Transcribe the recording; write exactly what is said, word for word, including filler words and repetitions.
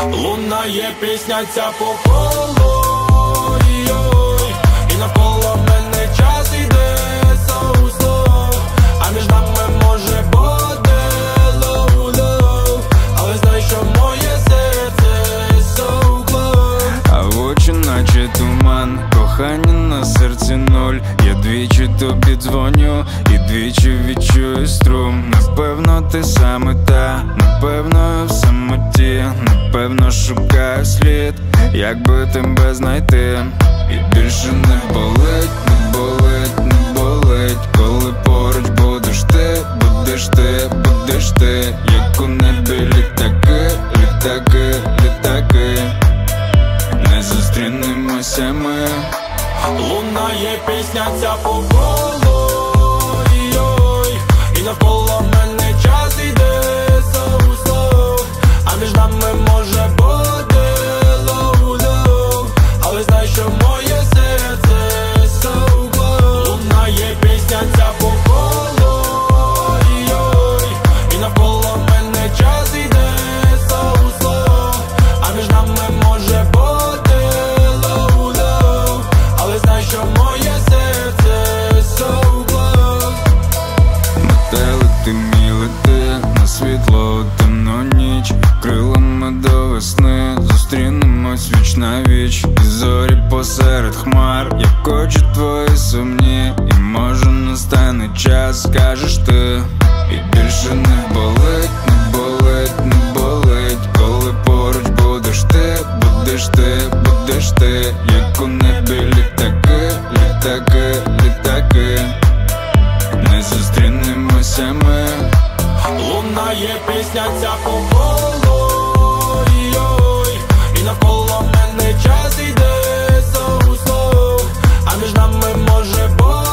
Лунає пісня ця по колу, ой-ой, і навколо мене час іде соу-соу, а між нами може буде лоу-лоу, але знай, що моє серце so close. А в очі наче туман, кохання на серці нуль. Я двічі тобі дзвоню і двічі відчую струм. Напевно ти саме та, напевно я в самоті, напевно шукаю слід, як би тебе знайти. І більше не болить, не болить, не болить, коли поруч будеш ти, будеш ти, будеш ти, як у небі літаки, літаки, літаки, не зустрінемося ми. Лунає пісня ця по колу, ой-ой, і навколо мене час іде соу-соу, а між нами може буде лоу-лоу, але знай, що моє серце so close. Лунає пісня ця по колу, ой-ой, і навколо мене час іде соу-соу, а між нами може бути лоу-лоу, але знай, що моє серце so close. Метелики мій лети на світло у темну ніч, крилами до весни зустрінемось віч на віч. І зорі посеред хмар, як очі твої сумні, і може настане час, скажеш ти. І більше не болить, не болить, не болить, коли поруч будеш ти, будеш ти, будеш ти, як у небі літаки, літаки, літаки, не зустрінемося ми. Лунає пісня ця по колу, ой-ой, і навколо мене час іде соу-соу, а між нами може бути